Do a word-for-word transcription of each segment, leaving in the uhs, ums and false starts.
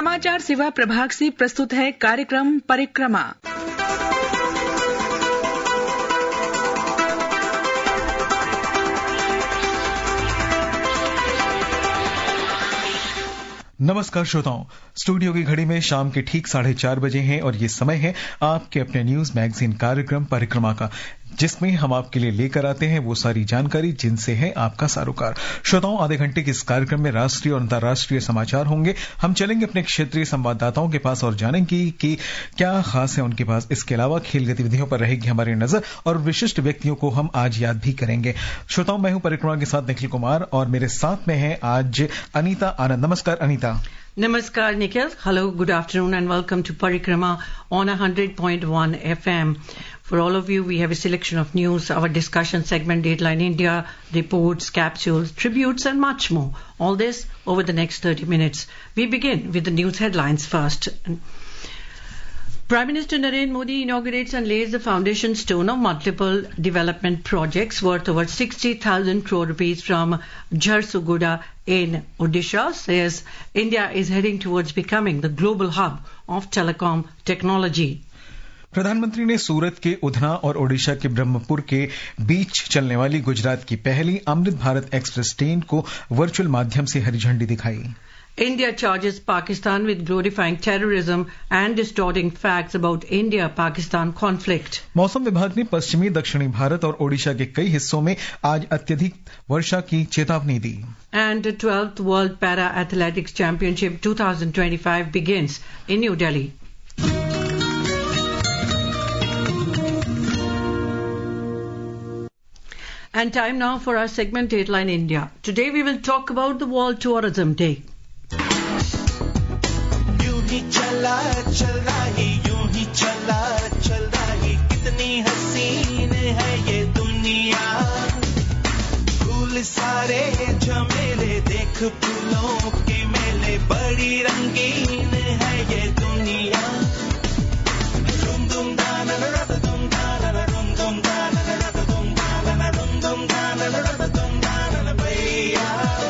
समाचार सेवा प्रभाग से प्रस्तुत है कार्यक्रम परिक्रमा। नमस्कार श्रोताओं, स्टूडियो की घड़ी में शाम के ठीक साढ़े चार बजे हैं और ये समय है आपके अपने न्यूज मैगजीन कार्यक्रम परिक्रमा का, जिसमें हम आपके लिए लेकर आते हैं वो सारी जानकारी जिनसे है आपका सारोकार। श्रोताओं, आधे घंटे के इस कार्यक्रम में राष्ट्रीय और अंतर्राष्ट्रीय समाचार होंगे। हम चलेंगे अपने क्षेत्रीय संवाददाताओं के पास और जानेंगे कि क्या खास है उनके पास। इसके अलावा खेल गतिविधियों पर रहेगी हमारी नजर और विशिष्ट व्यक्तियों को हम आज याद भी करेंगे। श्रोताओं, मैं हूं परिक्रमा के साथ निखिल कुमार और मेरे साथ में है आज अनीता आनंद। नमस्कार Anita. Namaskar, Nikhil. Hello, good afternoon, and welcome to Parikrama on one hundred point one F M. For all of you, we have a selection of news, our discussion segment, Dateline India, reports, capsules, tributes, and much more. All this over the next thirty minutes. We begin with the news headlines first. Prime Minister Narendra Modi inaugurates and lays the foundation stone of multiple development projects worth over sixty thousand crore rupees from Jharsuguda in Odisha. Says India is heading towards becoming the global hub of telecom technology. प्रधानमंत्री ने सूरत के उधना और ओडिशा के ब्रह्मपुर के बीच चलने वाली गुजरात की पहली अमृत भारत एक्सप्रेस ट्रेन को वर्चुअल माध्यम से हरी झंडी दिखाई। India charges Pakistan with glorifying terrorism and distorting facts about India-Pakistan conflict. मौसम विभाग ने पश्चिमी दक्षिणी भारत और ओडिशा के कई हिस्सों में आज अत्यधिक वर्षा की चेतावनी दी। And the twelfth World Para Athletics Championship twenty twenty-five begins in New Delhi. And time now for our segment Dateline India. Today we will talk about the World Tourism Day. चला चल रही यूं ही चला चल रही कितनी हसीन है ये दुनिया, फूल सारे झमेले देख फूलों के मेले, बड़ी रंगीन है ये दुनिया। दुम दुम दाना रद दुम दाना दुम दुम दाना रद दुम दाना दुम दुम दाना रद दुम दाना भैया।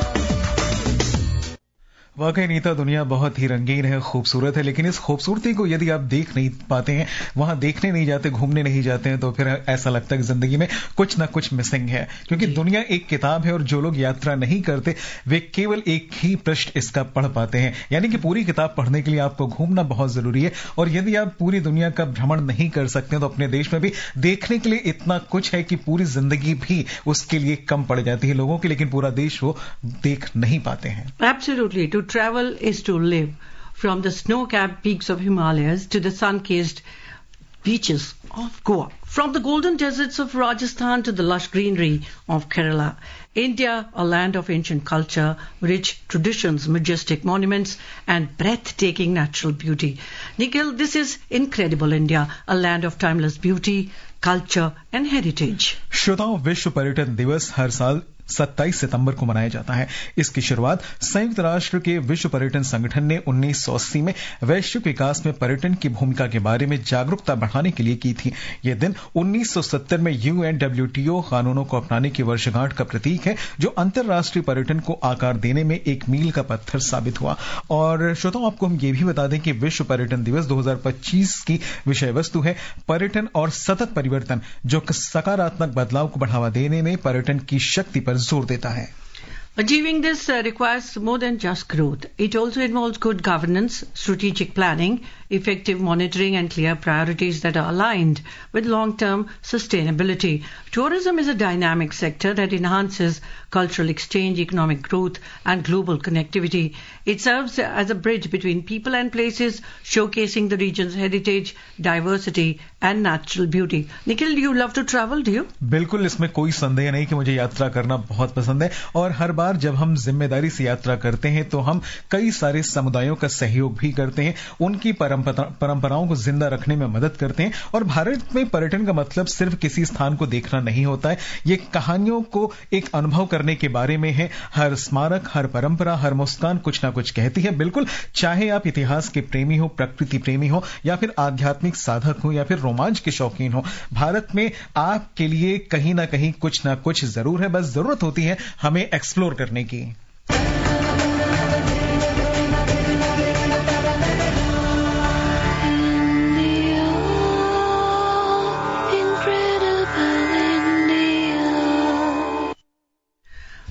वाकई नीता, दुनिया बहुत ही रंगीन है, खूबसूरत है, लेकिन इस खूबसूरती को यदि आप देख नहीं पाते हैं, वहां देखने नहीं जाते, घूमने नहीं जाते हैं, तो फिर ऐसा लगता है कि जिंदगी में कुछ ना कुछ मिसिंग है। क्योंकि दुनिया एक किताब है और जो लोग यात्रा नहीं करते वे केवल एक ही पृष्ठ इसका पढ़ पाते हैं। यानी कि पूरी किताब पढ़ने के लिए आपको घूमना बहुत जरूरी है। और यदि आप पूरी दुनिया का भ्रमण नहीं कर सकते तो अपने देश में भी देखने के लिए इतना कुछ है कि पूरी जिंदगी भी उसके लिए कम पड़ जाती है लोगों की, लेकिन पूरा देश वो देख नहीं पाते हैं। Absolutely. To travel is to live. From the snow-capped peaks of Himalayas to the sun-kissed beaches of Goa, from the golden deserts of Rajasthan to the lush greenery of Kerala, India, a land of ancient culture, rich traditions, majestic monuments, and breathtaking natural beauty. Nikhil, this is incredible India, a land of timeless beauty, culture, and heritage. श्रोताओं, विश्व पर्यटन दिवस हर साल सत्ताईस सितंबर को मनाया जाता है। इसकी शुरुआत संयुक्त राष्ट्र के विश्व पर्यटन संगठन ने उन्नीस सौ अस्सी में वैश्विक विकास में पर्यटन की भूमिका के बारे में जागरूकता बढ़ाने के लिए की थी। यह दिन उन्नीस सौ सत्तर में यूएन डब्ल्यूटीओ कानूनों को अपनाने की वर्षगांठ का प्रतीक है, जो अंतर्राष्ट्रीय पर्यटन को आकार देने में एक मील का पत्थर साबित हुआ। और श्रोताओं, आपको हम ये भी बता दें कि विश्व पर्यटन दिवस दो हज़ार पच्चीस की विषय वस्तु है पर्यटन और सतत परिवर्तन, जो सकारात्मक बदलाव को बढ़ावा देने में पर्यटन की शक्ति पर जोर देता है। Achieving this uh, requires more than just growth. It also involves good governance, strategic planning, effective monitoring, and clear priorities that are aligned with long-term sustainability. Tourism is a dynamic sector that enhances cultural exchange, economic growth, and global connectivity. It serves as a bridge between people and places, showcasing the region's heritage, diversity, and natural beauty. Nikhil, do you love to travel? Do you? बिल्कुल, इसमें कोई संदेह नहीं कि मुझे यात्रा करना बहुत पसंद है। और हर बार जब हम जिम्मेदारी से यात्रा करते हैं तो हम कई सारे समुदायों का सहयोग भी करते हैं, उनकी परंपराओं को जिंदा रखने में मदद करते हैं। और भारत में पर्यटन का मतलब सिर्फ किसी स्थान को देखना नहीं होता है, ये कहानियों को एक अनुभव करने के बारे में है। हर स्मारक, हर परंपरा, हर मुस्कान कुछ ना कुछ कहती है। बिल्कुल, चाहे आप इतिहास के प्रेमी हो, प्रकृति प्रेमी हो, या फिर आध्यात्मिक साधक हो, या फिर रोमांच के शौकीन हो, भारत में आपके लिए कहीं ना कहीं कुछ ना कुछ जरूर है। बस जरूरत होती है हमें एक्सप्लोर करने की।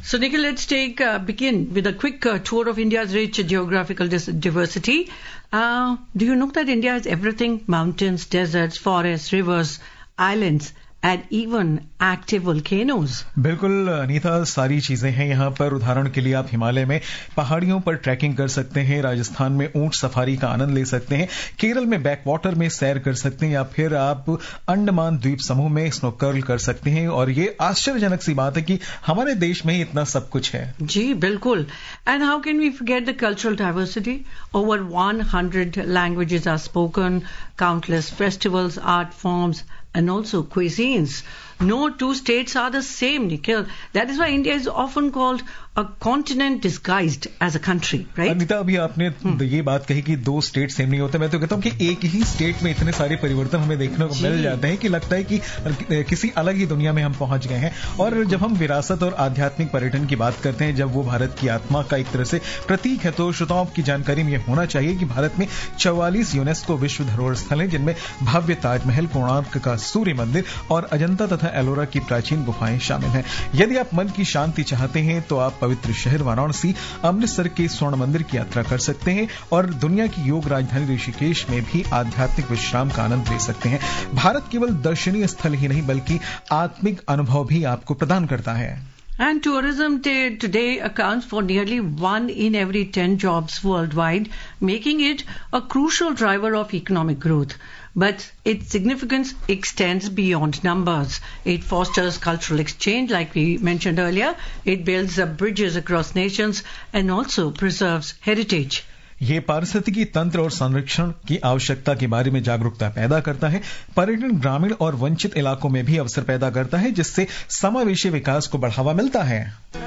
So, Nikhil, let's take uh, begin with a quick uh, tour of India's rich geographical dis- diversity. Uh, do you know that India has everything? Mountains, deserts, forests, rivers, islands, and even active volcanoes. बिल्कुल अनीता, सारी चीजें हैं यहाँ पर। उदाहरण के लिए आप हिमालय में पहाड़ियों पर ट्रैकिंग कर सकते हैं, राजस्थान में ऊंट सफारी का आनंद ले सकते हैं, केरल में बैक वाटर में सैर कर सकते हैं, या फिर आप अंडमान द्वीप समूह में स्नो कर्ल कर सकते हैं। और ये आश्चर्यजनक सी बात है कि हमारे देश में ही इतना सब कुछ है। जी बिल्कुल। And how can we forget the cultural diversity? Over one hundred languages are spoken, countless festivals, art forms, and also cuisines. No two states are the same, Nikhil. That is why India is often called a continent disguised as a country, right? Anita, अभी आपने hmm. ये बात कही कि दो state same नहीं होते। मैं तो कहता हूँ कि एक ही स्टेट में इतने सारे परिवर्तन हमें देखने को मिल जाते हैं कि लगता है कि किसी अलग ही दुनिया में हम पहुंच गए हैं। और जब हम विरासत और आध्यात्मिक पर्यटन की बात करते हैं, जब वो भारत की आत्मा का एक तरह से प्रतीक है, तो श्रोताओं की जानकारी में यह होना चाहिए कि भारत में चौवालीस यूनेस्को विश्व धरोहर स्थल हैं, जिनमें भव्य ताजमहल, कोणार्क का सूर्य मंदिर और अजंता तथा एलोरा की प्राचीन गुफाएं शामिल हैं। यदि आप मन की शांति चाहते हैं तो आप पवित्र शहर वाराणसी, अमृतसर के स्वर्ण मंदिर की यात्रा कर सकते हैं और दुनिया की योग राजधानी ऋषिकेश में भी आध्यात्मिक विश्राम का आनंद ले सकते हैं। भारत केवल दर्शनीय स्थल ही नहीं बल्कि आत्मिक अनुभव भी आपको प्रदान करता है। And tourism t- today accounts for nearly one in every ten jobs worldwide, making it a crucial driver of economic growth. But its significance extends beyond numbers. It fosters cultural exchange, like we mentioned earlier. It builds up bridges across nations and also preserves heritage. ये पारिस्थितिकी तंत्र और संरक्षण की आवश्यकता के बारे में जागरूकता पैदा करता है। पर्यटन ग्रामीण और वंचित इलाकों में भी अवसर पैदा करता है, जिससे समावेशी विकास को बढ़ावा मिलता है।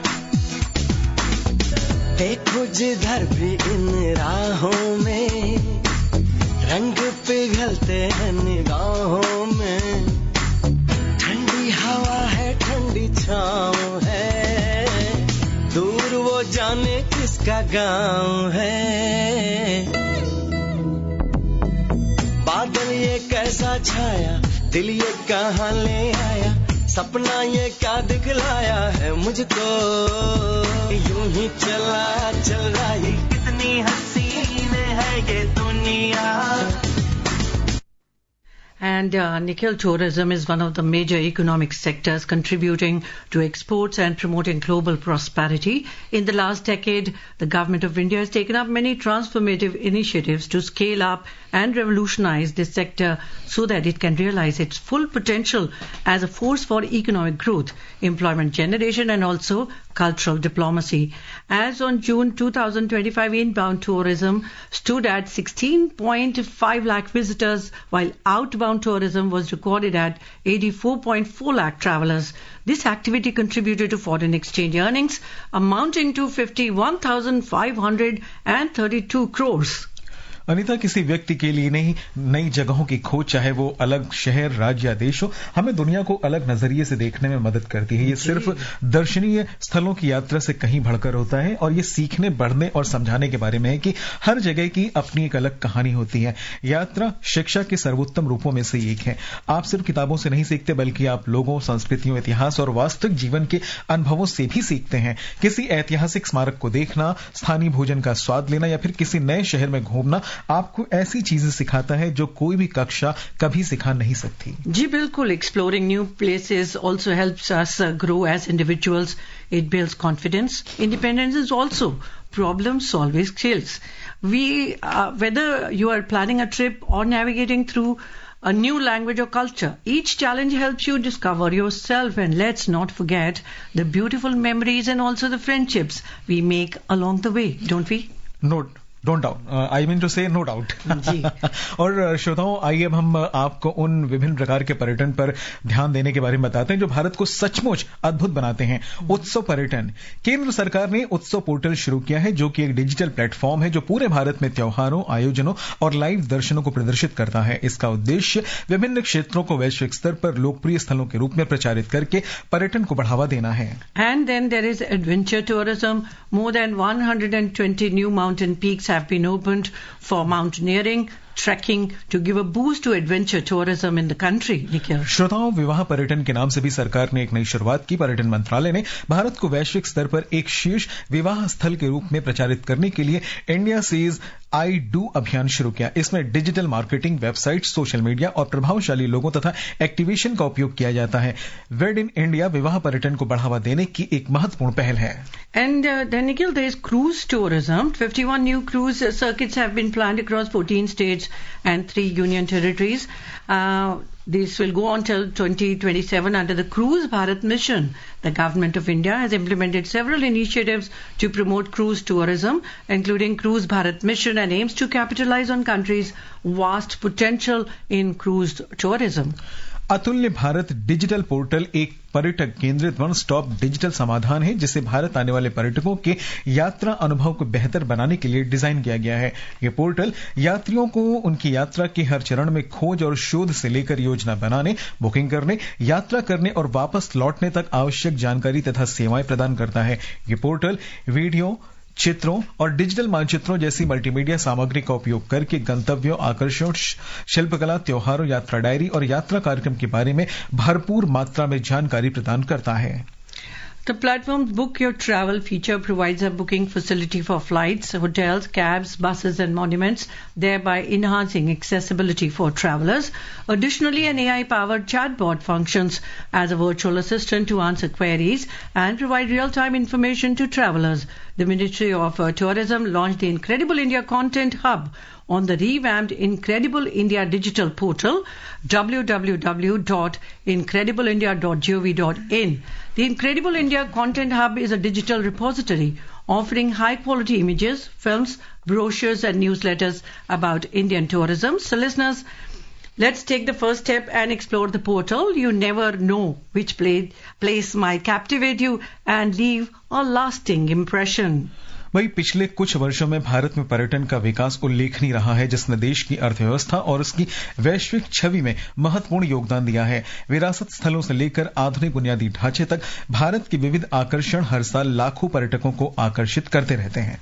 देखो जिधर भी इन राहों में रंग पिघलते हैं निगाहों में, ठंडी हवा है, ठंडी छाँव है, दूर वो जाने किसका गाँव है। बादल ये कैसा छाया, दिल ये कहाँ ले आया, सपना ये क्या दिखलाया है मुझको। यूं ही चला चल रही, कितनी हसीन है ये दुनिया। And uh, Nikhil, tourism is one of the major economic sectors contributing to exports and promoting global prosperity. In the last decade, the Government of India has taken up many transformative initiatives to scale up and revolutionize this sector so that it can realize its full potential as a force for economic growth, employment generation and also cultural diplomacy. As on June twenty twenty-five, inbound tourism stood at sixteen point five lakh visitors, while outbound tourism was recorded at eighty-four point four lakh travelers. This activity contributed to foreign exchange earnings amounting to fifty-one thousand five hundred thirty-two crores. Anita, किसी व्यक्ति के लिए नहीं, नई जगहों की खोज, चाहे वो अलग शहर, राज्य या देश हो, हमें दुनिया को अलग नजरिए से देखने में मदद करती है। ये सिर्फ दर्शनीय स्थलों की यात्रा से कहीं बढ़कर होता है और ये सीखने, बढ़ने और समझाने के बारे में है कि हर जगह की अपनी एक अलग कहानी होती है। यात्रा शिक्षा के सर्वोत्तम रूपों में से एक है। आप सिर्फ किताबों से नहीं सीखते, बल्कि आप लोगों, संस्कृतियों, इतिहास और वास्तविक जीवन के अनुभवों से भी सीखते हैं। किसी ऐतिहासिक स्मारक को देखना, स्थानीय भोजन का स्वाद लेना या फिर किसी नए शहर में घूमना आपको ऐसी चीजें सिखाता है जो कोई भी कक्षा कभी सिखा नहीं सकती। जी बिल्कुल। Exploring new places also helps us uh, grow as individuals. It builds confidence. Independence is also problem solving skills. We, uh, whether you are planning a trip or navigating through a new language or culture, each challenge helps you discover yourself, and let's not forget the beautiful memories and also the friendships we make along the way, don't we? No. Don't doubt, I mean to say no doubt. और श्रोताओं, आइए अब हम आपको उन विभिन्न प्रकार के पर्यटन पर ध्यान देने के बारे में बताते हैं जो भारत को सचमुच अद्भुत बनाते हैं। उत्सव पर्यटन। केंद्र सरकार ने उत्सव पोर्टल शुरू किया है, जो कि एक डिजिटल प्लेटफॉर्म है जो पूरे भारत में त्योहारों, आयोजनों और लाइव दर्शनों को प्रदर्शित करता है। इसका उद्देश्य विभिन्न क्षेत्रों को वैश्विक स्तर पर लोकप्रिय स्थलों के रूप में प्रचारित करके पर्यटन को बढ़ावा देना है। And then there is adventure tourism. More than one hundred twenty new mountain peaks have been opened for mountaineering, trekking to give a boost to adventure tourism in the country. Nikhil. श्रोताओं, विवाह पर्यटन के नाम से भी सरकार ने एक नई शुरुआत की। पर्यटन मंत्रालय ने भारत को वैश्विक स्तर पर एक शीर्ष विवाह स्थल के रूप में प्रचारित करने के लिए इंडिया सेज आई डू अभियान शुरू किया। इसमें digital marketing, website, social media और प्रभावशाली लोगों तथा एक्टिवेशन का उपयोग किया जाता है। वेड इन इंडिया विवाह पर्यटन को बढ़ावा देने की एक महत्वपूर्ण पहल है। And uh, then, Nikhil, there is cruise tourism. fifty-one new cruise circuits have been planned across fourteen states and three union territories. Uh, this will go on till twenty twenty-seven under the Cruise Bharat Mission. The Government of India has implemented several initiatives to promote cruise tourism, including Cruise Bharat Mission, and aims to capitalize on countries' vast potential in cruise tourism. अतुल्य Bharat digital portal एक पर्यटक केंद्रित one stop digital समाधान है जिसे भारत आने वाले पर्यटकों के यात्रा अनुभव को बेहतर बनाने के लिए डिजाइन किया गया है। ये पोर्टल यात्रियों को उनकी यात्रा के हर चरण में खोज और शोध से लेकर योजना बनाने, बुकिंग करने, यात्रा करने और वापस लौटने तक आवश्यक जानकारी तथा सेवाएं प्रदान करता है। ये पोर्टल वीडियो, चित्रों और डिजिटल मानचित्रों जैसी मल्टीमीडिया सामग्री का उपयोग करके गंतव्यों, आकर्षणों, शिल्पकला, त्योहारों, यात्रा डायरी और यात्रा कार्यक्रम के बारे में भरपूर मात्रा में जानकारी प्रदान करता है। The platform's Book Your Travel feature provides a booking facility for flights, hotels, cabs, buses and monuments, thereby enhancing accessibility for travelers. Additionally, an A I-powered chatbot functions as a virtual assistant to answer queries and provide real-time information to travelers. The Ministry of uh, Tourism launched the Incredible India Content Hub on the revamped Incredible India digital portal w w w dot incredible india dot gov dot in. The Incredible India Content Hub is a digital repository offering high-quality images, films, brochures and newsletters about Indian tourism. So listeners, let's take the first step and explore the portal. You never know which play, place might captivate you and leave a lasting impression. वही पिछले कुछ वर्षों में भारत में पर्यटन का विकास उल्लेखनीय रहा है जिसने देश की अर्थव्यवस्था और उसकी वैश्विक छवि में महत्वपूर्ण योगदान दिया है। विरासत स्थलों से लेकर आधुनिक बुनियादी ढांचे तक भारत के विविध आकर्षण हर साल लाखों पर्यटकों को आकर्षित करते रहते हैं।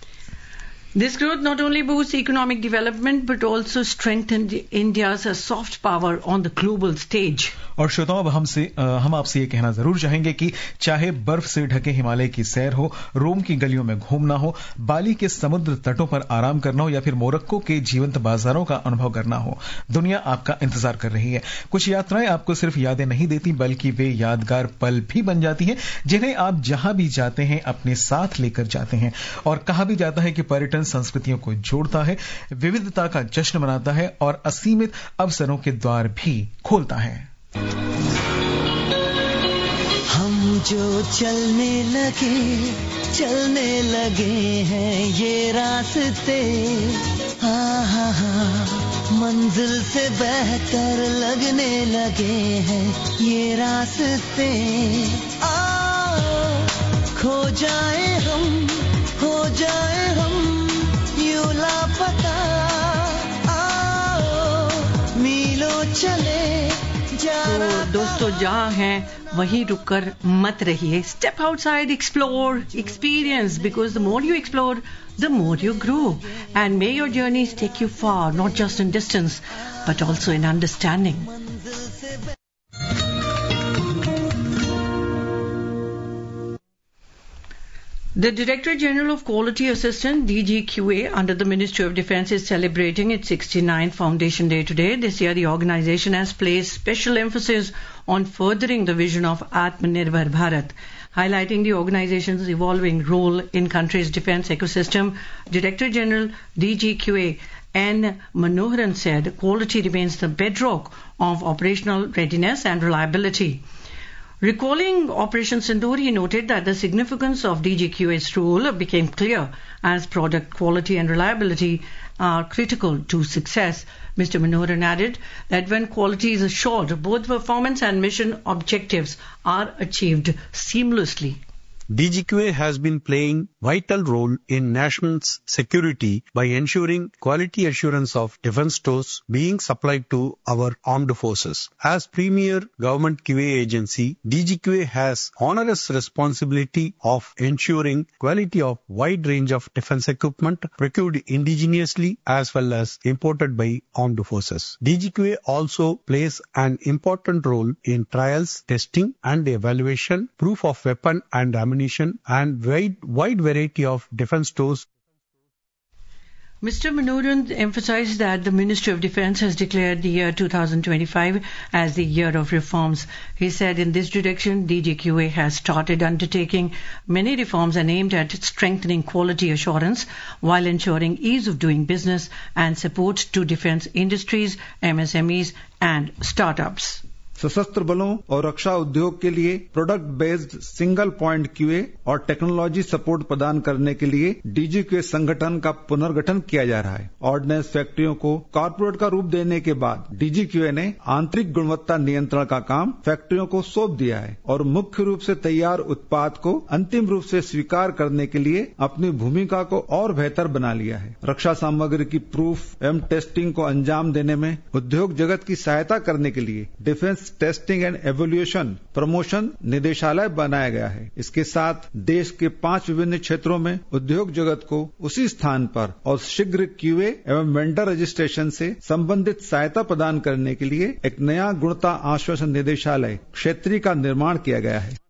This growth not only boosts economic development but also strengthens India's soft power on the global stage. और श्रोताओं, अब हमसे हम आपसे ये कहना जरूर चाहेंगे कि चाहे बर्फ से ढके हिमालय की सैर हो, रोम की गलियों में घूमना हो, बाली के समुद्र तटों पर आराम करना हो या फिर मोरक्को के जीवंत बाजारों का अनुभव करना हो, दुनिया आपका इंतजार कर रही है। कुछ यात्राएं आपको सिर्फ यादें नहीं देती बल्कि वे यादगार पल भी बन जाती हैं जिन्हें आप जहां भी जाते हैं अपने साथ लेकर जाते हैं। और कहा भी जाता है कि पर्यटन संस्कृतियों को जोड़ता है, विविधता का जश्न मनाता है और असीमित अवसरों के द्वार भी खोलता है। हम जो चलने लगे चलने लगे हैं ये रास्ते, हाँ हाँ हाँ मंजिल से बेहतर लगने लगे हैं ये रास्ते। आओ खो जाए हम, हो जाए हम यूं लापता, आओ मीलों चले। तो दोस्तों, जहाँ हैं वहीं रुककर मत रहिए. Step outside, explore, experience, because the more you explore, the more you grow. And may your journeys take you far, not just in distance, but also in understanding. The Directorate General of Quality Assistance, D G Q A, under the Ministry of Defence is celebrating its sixty-ninth Foundation Day today. This year, the organization has placed special emphasis on furthering the vision of Atmanirbhar Bharat. Highlighting the organization's evolving role in country's defence ecosystem, Director General D G Q A N. Manoharan said quality remains the bedrock of operational readiness and reliability. Recalling Operation Sindoor, he noted that the significance of D G Q A's role became clear as product quality and reliability are critical to success. Mister Manoharan added that when quality is assured, both performance and mission objectives are achieved seamlessly. D G Q A has been playing vital role in nation's security by ensuring quality assurance of defense stores being supplied to our armed forces. As premier government Q A agency, D G Q A has onerous responsibility of ensuring quality of wide range of defense equipment procured indigenously as well as imported by armed forces. D G Q A also plays an important role in trials, testing and evaluation, proof of weapon and ammunition and wide, wide variety of defense stores. Mister Manoran emphasized that the Ministry of Defence has declared the year two thousand twenty-five as the year of reforms. He said in this direction, D G Q A has started undertaking many reforms and aimed at strengthening quality assurance while ensuring ease of doing business and support to defence industries, M S M Es and startups. सशस्त्र बलों और रक्षा उद्योग के लिए product based single point QA और technology support प्रदान करने के लिए डीजीक्यूए संगठन का पुनर्गठन किया जा रहा है। ऑर्डिनेंस फैक्ट्रियों को कॉर्पोरेट का रूप देने के बाद डीजीक्यूए ने आंतरिक गुणवत्ता नियंत्रण का काम फैक्ट्रियों को सौंप दिया है और मुख्य रूप से तैयार उत्पाद को अंतिम रूप से स्वीकार करने के लिए अपनी भूमिका को और बेहतर बना लिया है। रक्षा सामग्री की प्रूफ एवं टेस्टिंग को अंजाम देने में उद्योग जगत की सहायता करने के लिए defence testing and evolution promotion निदेशालय बनाया गया है। इसके साथ देश के पांच विभिन्न क्षेत्रों में उद्योग जगत को उसी स्थान पर और शीघ्र क्यूए एवं वेंडर रजिस्ट्रेशन से संबंधित सहायता प्रदान करने के लिए एक नया गुणवत्ता आश्वासन निदेशालय क्षेत्रीय का निर्माण किया गया है।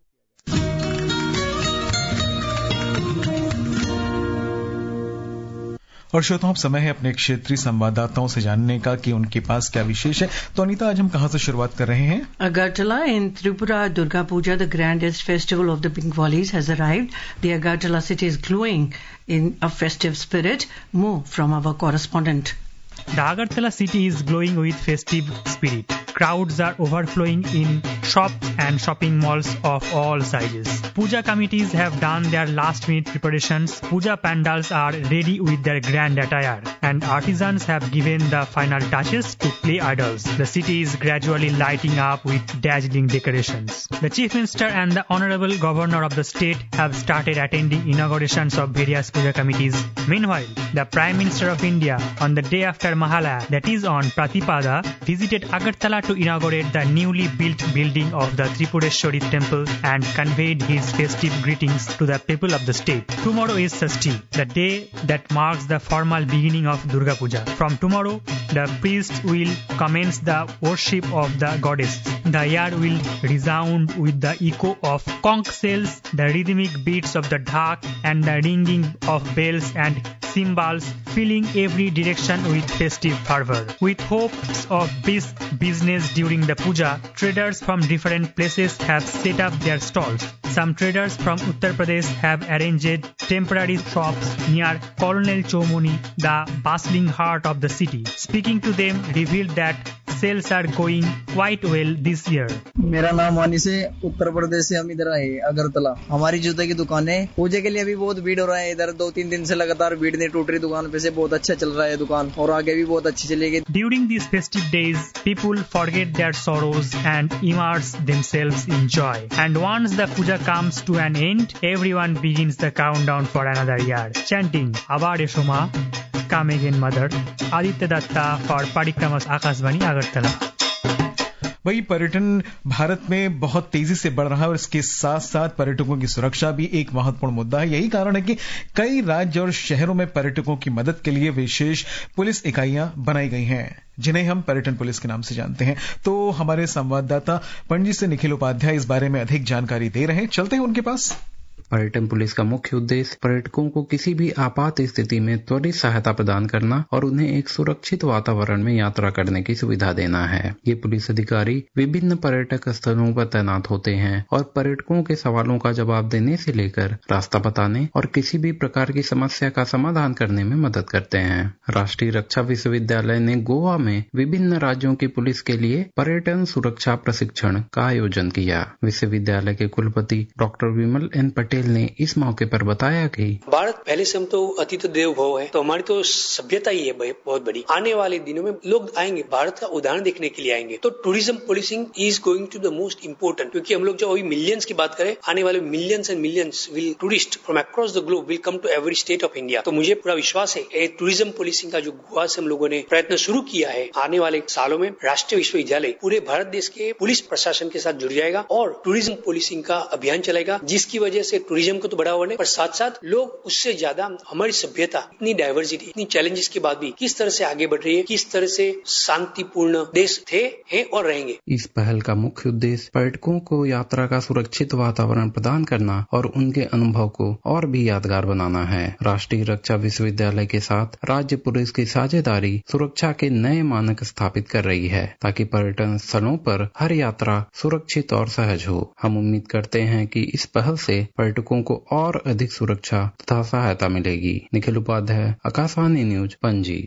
और श्रोताओं, समय है अपने क्षेत्रीय संवाददाताओं से जानने का कि उनके पास क्या विशेष है। तो अनीता, आज हम कहां से शुरुआत कर रहे हैं? Agartala in Tripura Durga Puja, the grandest festival of the Bengalis, has arrived. The Agartala city is glowing in a festive spirit. More from our correspondent. The Agartala city is glowing with festive spirit. Crowds are overflowing in shops and shopping malls of all sizes. Puja committees have done their last-minute preparations. Puja pandals are ready with their grand attire, and artisans have given the final touches to clay idols. The city is gradually lighting up with dazzling decorations. The Chief Minister and the Honorable Governor of the state have started attending inaugurations of various puja committees. Meanwhile, the Prime Minister of India, on the day after Mahalaya, that is on Pratipada, visited Agartala to inaugurate the newly built building of the Tripureshwari temple and conveyed his festive greetings to the people of the state. Tomorrow is Sashti, the day that marks the formal beginning of Durga Puja. From tomorrow, the priests will commence the worship of the goddess. The air will resound with the echo of conch shells, the rhythmic beats of the dhak, and the ringing of bells and cymbals, filling every direction with festive fervor. With hopes of this business during the puja, traders from different places have set up their stalls. Some traders from Uttar Pradesh have arranged temporary shops near Colonel Chomoni, the bustling heart of the city. Speaking to them revealed that sales are going quite well this year. मेरा नाम मनीष है, उत्तर प्रदेश से हम इधर आए अगरतला। हमारी जूते की दुकान है। पूजा के लिए अभी बहुत भीड़ हो रहा है इधर। दो तीन दिन से लगातार भीड़ नहीं टूट रही दुकान पे से। बहुत अच्छा चल रहा है दुकान और आगे भी बहुत अच्छी चलेगी। During these festive days, people forget their sorrows and immerse themselves in joy. And once the puja comes to an end, everyone begins the countdown for another year, chanting Abar Eshoma, Come Again Mother. Aditya Datta for Parikrama Akashvani Agartala. वही पर्यटन भारत में बहुत तेजी से बढ़ रहा है और इसके साथ साथ पर्यटकों की सुरक्षा भी एक महत्वपूर्ण मुद्दा है। यही कारण है कि कई राज्य और शहरों में पर्यटकों की मदद के लिए विशेष पुलिस इकाइयां बनाई गई हैं, जिन्हें हम पर्यटन पुलिस के नाम से जानते हैं। तो हमारे संवाददाता पणजी से निखिल उपाध्याय इस बारे में अधिक जानकारी दे रहे हैं। चलते हैं उनके पास। पर्यटन पुलिस का मुख्य उद्देश्य पर्यटकों को किसी भी आपात स्थिति में त्वरित सहायता प्रदान करना और उन्हें एक सुरक्षित वातावरण में यात्रा करने की सुविधा देना है। ये पुलिस अधिकारी विभिन्न पर्यटक स्थलों पर तैनात होते हैं और पर्यटकों के सवालों का जवाब देने से लेकर रास्ता बताने और किसी भी प्रकार की समस्या का समाधान करने में मदद करते हैं। राष्ट्रीय रक्षा विश्वविद्यालय ने गोवा में विभिन्न राज्यों की पुलिस के लिए पर्यटन सुरक्षा प्रशिक्षण का आयोजन किया। विश्वविद्यालय के कुलपति डॉक्टर विमल एन पटेल पटेल ने इस मौके पर बताया कि भारत पहले से हम तो अतिथि देवो भव है, तो हमारी तो सभ्यता ही है बहुत बड़ी। आने वाले दिनों में लोग आएंगे, भारत का उदाहरण देखने के लिए आएंगे। तो tourism policing is going to the most important, क्योंकि हम लोग जो अभी मिलियंस की बात करें, आने वाले millions and millions will tourist from across the globe will come to every state of India. तो मुझे पूरा विश्वास है ये टूरिज्म पॉलिसिंग का जो गोवा से हम लोगों ने प्रयत्न शुरू किया है, आने वाले सालों में राष्ट्रीय विश्वविद्यालय पूरे भारत देश के पुलिस प्रशासन के साथ जुड़ जाएगा और टूरिज्म पॉलिसिंग का अभियान चलाएगा, जिसकी वजह से टूरिज्म को तो बढ़ावा मिले, पर साथ साथ लोग उससे ज्यादा हमारी सभ्यता इतनी डाइवर्सिटी, इतनी चैलेंजेस के बाद भी किस तरह से आगे बढ़ रही है, किस तरह से शांतिपूर्ण देश थे, हैं और रहेंगे। इस पहल का मुख्य उद्देश्य पर्यटकों को यात्रा का सुरक्षित वातावरण प्रदान करना और उनके अनुभव को और भी यादगार बनाना है। राष्ट्रीय रक्षा विश्वविद्यालय के साथ राज्य पुलिस की साझेदारी सुरक्षा के नए मानक स्थापित कर रही है, ताकि पर्यटन स्थलों पर हर यात्रा सुरक्षित और सहज हो। हम उम्मीद करते हैं कि इस पहल से पर्यटकों को और अधिक सुरक्षा तथा सहायता मिलेगी। Nikhil Upadhyay, Akashvani news, Panaji.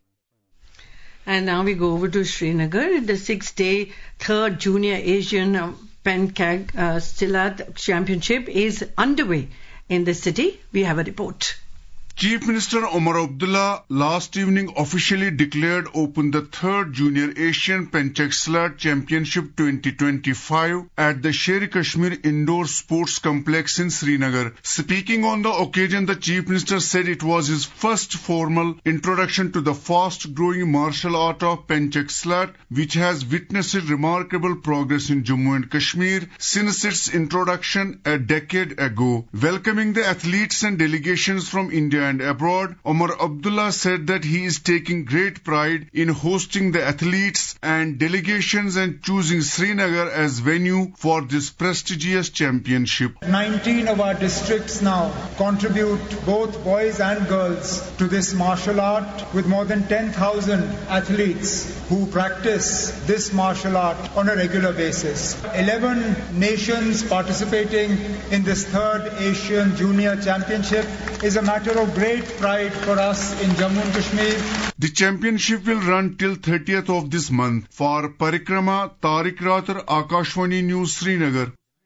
And now we go over to Srinagar. The six-day third Junior Asian Pancak uh, Silat Championship is underway in the city. We have a report. Chief Minister Omar Abdullah last evening officially declared open the third Junior Asian Pencak Silat Championship twenty twenty-five at the Sher-e-Kashmir Indoor Sports Complex in Srinagar. Speaking on the occasion, the Chief Minister said it was his first formal introduction to the fast-growing martial art of Pencak Silat, which has witnessed remarkable progress in Jammu and Kashmir since its introduction a decade ago. Welcoming the athletes and delegations from India and abroad, Omar Abdullah said that he is taking great pride in hosting the athletes and delegations and choosing Srinagar as venue for this prestigious championship. nineteen of our districts now contribute, both boys and girls, to this martial art with more than ten thousand athletes who practice this martial art on a regular basis. eleven nations participating in this third Asian Junior Championship is a matter of great pride for us in Jammu and Kashmir. The championship will run till thirtieth of this month. For Parikrama, Tariq Rathar, Akashvani News, Srinagar.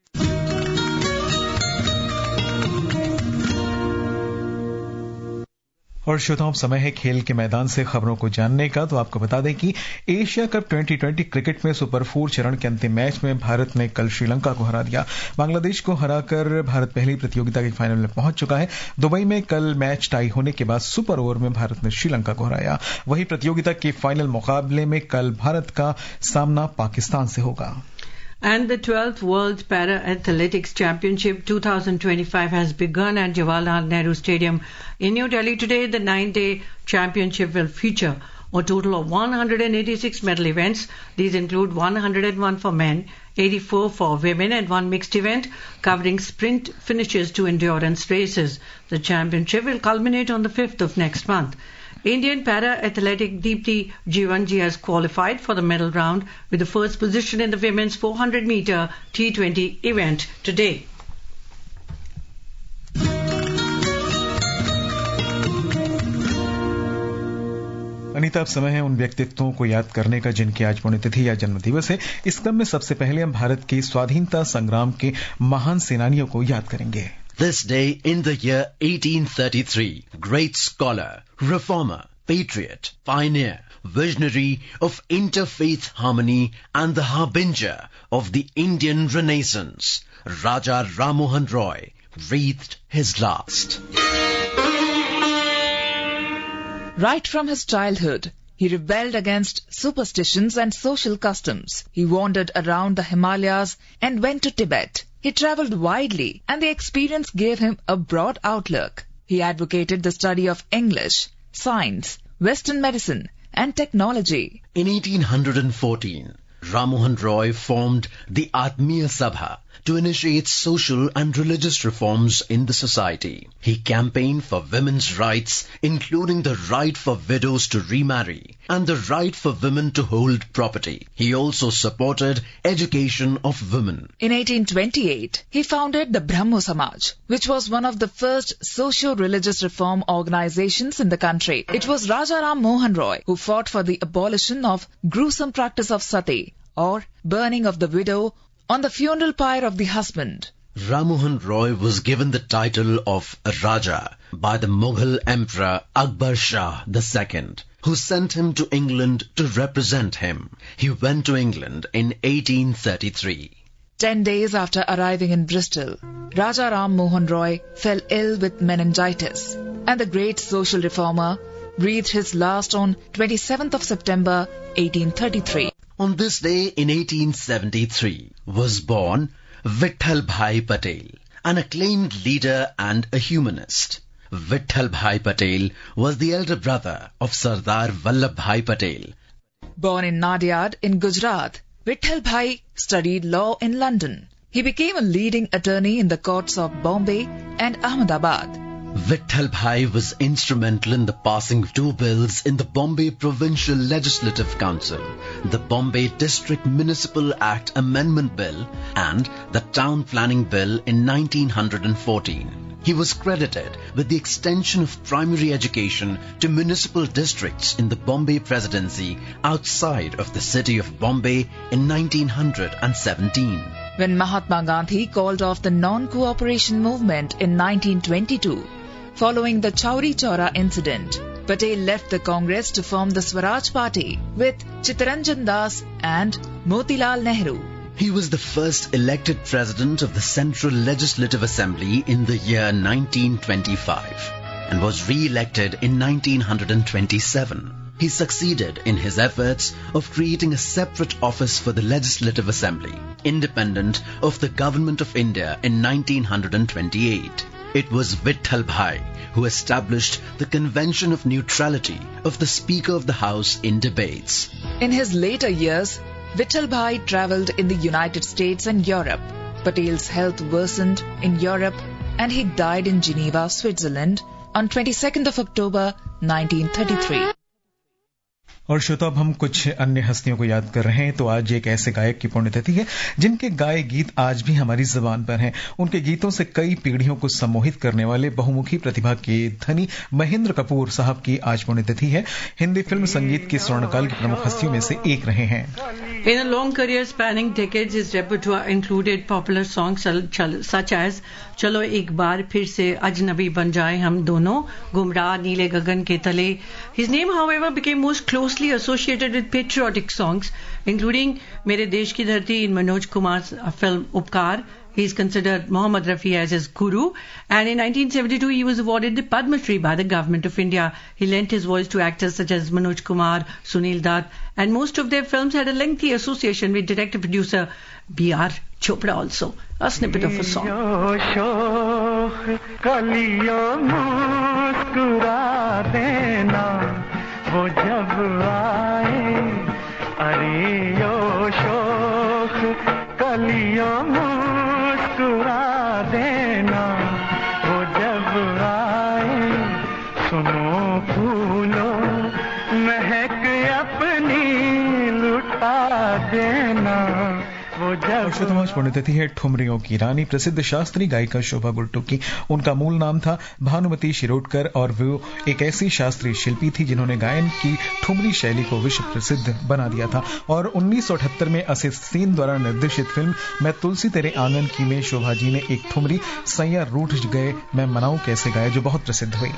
और श्रोताओं, समय है खेल के मैदान से खबरों को जानने का। तो आपको बता दें कि Asia cup twenty twenty cricket में सुपर फोर चरण के अंतिम मैच में भारत ने कल श्रीलंका को हरा दिया। बांग्लादेश को हराकर भारत पहली प्रतियोगिता के फाइनल में पहुंच चुका है। दुबई में कल मैच टाई होने के बाद सुपर ओवर में भारत ने श्रीलंका को हराया। वहीं प्रतियोगिता के फाइनल मुकाबले में कल भारत का सामना पाकिस्तान से होगा। And the twelfth World Para Athletics Championship twenty twenty-five has begun at Jawaharlal Nehru Stadium in New Delhi today. The nine-day championship will feature a total of one hundred eighty-six medal events. These include one hundred one for men, eighty-four for women, and one mixed event covering sprint finishes to endurance races. The championship will culminate on the fifth of next month. Indian para-athletic Deepti Jivanji has qualified for the medal round with the first position in the women's four hundred meter T twenty event today. Anita, अब समय है उन व्यक्तित्वों को याद करने का जिनकी आज पुण्यतिथि या जन्म दिवस है। इस क्रम में सबसे पहले हम भारत के स्वाधीनता संग्राम के महान सेनानियों को याद करेंगे। This day in the year eighteen thirty-three, great scholar, reformer, patriot, pioneer, visionary of interfaith harmony and the harbinger of the Indian Renaissance, Raja Ram Mohan Roy, breathed his last. Right from his childhood, he rebelled against superstitions and social customs. He wandered around the Himalayas and went to Tibet. He travelled widely, and the experience gave him a broad outlook. He advocated the study of English, science, Western medicine, and technology. In eighteen fourteen, Ram Mohan Roy formed the Atmiya Sabha to initiate social and religious reforms in the society. He campaigned for women's rights, including the right for widows to remarry and the right for women to hold property. He also supported education of women. In eighteen twenty-eight, he founded the Brahmo Samaj, which was one of the first socio-religious reform organizations in the country. It was Raja Ram Mohan Roy who fought for the abolition of gruesome practice of sati, or burning of the widow on the funeral pyre of the husband. Ram Mohan Roy was given the title of Raja by the Mughal Emperor Akbar Shah the Second, who sent him to England to represent him. He went to England in eighteen thirty-three. Ten days after arriving in Bristol, Raja Ram Mohan Roy fell ill with meningitis, and the great social reformer breathed his last on twenty-seventh of September eighteen thirty-three. On this day in eighteen seventy-three was born Vitthal Bhai Patel, an acclaimed leader and a humanist. Vitthal Bhai Patel was the elder brother of Sardar Vallabh Bhai Patel. Born in Nadiad in Gujarat, Vitthal Bhai studied law in London. He became a leading attorney in the courts of Bombay and Ahmedabad. Vitthal Bhai was instrumental in the passing of two bills in the Bombay Provincial Legislative Council, the Bombay District Municipal Act Amendment Bill and the Town Planning Bill in nineteen fourteen. He was credited with the extension of primary education to municipal districts in the Bombay Presidency outside of the city of Bombay in nineteen seventeen. When Mahatma Gandhi called off the non-cooperation movement in nineteen twenty-two, following the Chauri Chaura incident, Patel left the Congress to form the Swaraj Party with Chittaranjan Das and Motilal Nehru. He was the first elected president of the Central Legislative Assembly in the year nineteen twenty-five and was re-elected in nineteen twenty-seven. He succeeded in his efforts of creating a separate office for the Legislative Assembly, independent of the Government of India in nineteen twenty-eight. It was Vitthal Bhai who established the Convention of Neutrality of the Speaker of the House in debates. In his later years, Vitthal Bhai travelled in the United States and Europe. Patel's health worsened in Europe and he died in Geneva, Switzerland on twenty-second of October nineteen thirty-three. और श्रोता, अब हम कुछ अन्य हस्तियों को याद कर रहे हैं तो आज एक ऐसे गायक की पुण्यतिथि है जिनके गाए गीत आज भी हमारी जुबान पर हैं। उनके गीतों से कई पीढ़ियों को सम्मोहित करने वाले बहुमुखी प्रतिभा के धनी महेंद्र कपूर साहब की आज पुण्यतिथि है। हिंदी फिल्म संगीत की स्वर्णकाल की प्रमुख हस्तियों में से एक रहे हैं। In a long career spanning decades, his repertoire included popular songs such as चलो एक बार फिर से अजनबी बन जाए हम दोनों, गुमराह, नीले गगन के तले. His name, however, became most closely associated with patriotic songs, including मेरे देश की धरती in Manoj Kumar's film Upkar. He is considered Muhammad Rafi as his guru, and in nineteen seventy-two he was awarded the Padma Shri by the Government of India. He lent his voice to actors such as Manoj Kumar, Sunil Dutt, and most of their films had a lengthy association with director-producer B R Chopra also. A snippet of a song. मुस्कुरा देना वो जब आए सुनो फूलों महक अपनी लुटा देना वो जब। श्रोताओं, पुण्यतिथि है ठुमरियों की रानी प्रसिद्ध शास्त्रीय गायिका शोभा गुट्टू की। उनका मूल नाम था भानुमति शिरोडकर और वो एक ऐसी शास्त्रीय शिल्पी थी जिन्होंने गायन की ठुमरी शैली को विश्व प्रसिद्ध बना दिया था। और उन्नीस सौ अठहत्तर में असित सेन द्वारा निर्देशित फिल्म मैं तुलसी तेरे आंगन की में शोभा जी ने एक ठुमरी सैया रूठ गए मैं मनाऊं कैसे गाया जो बहुत प्रसिद्ध हुई।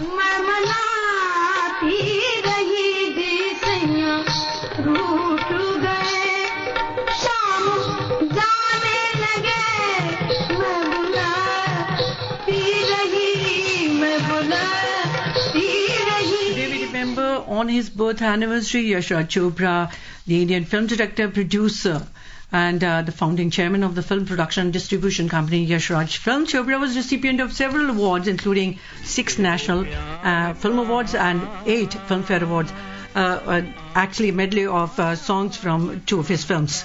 On his birth anniversary, Yash Raj Chopra, the Indian film director, producer, and uh, the founding chairman of the film production and distribution company Yash Raj Film, Chopra was recipient of several awards, including six national uh, film awards and eight Filmfare awards. Uh, uh, actually, a medley of uh, songs from two of his films.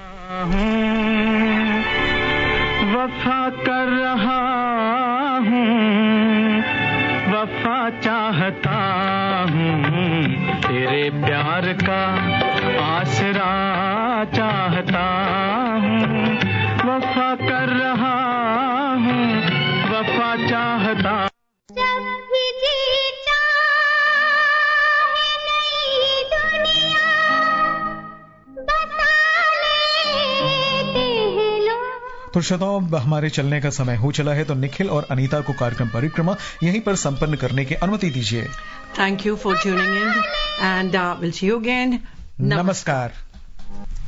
वफा चाहता हूँ तेरे प्यार का आसरा चाहता हूँ वफा कर रहा हूँ वफा चाहता जब भी जी चाहे नई दुनिया बता लेते हैं लोग। तो श्रोताओं, हमारे चलने का समय हो चला है, तो निखिल और अनीता को कार्यक्रम परिक्रमा यहीं पर संपन्न करने की अनुमति दीजिए। Thank you for tuning in and will see you again. नमस्कार।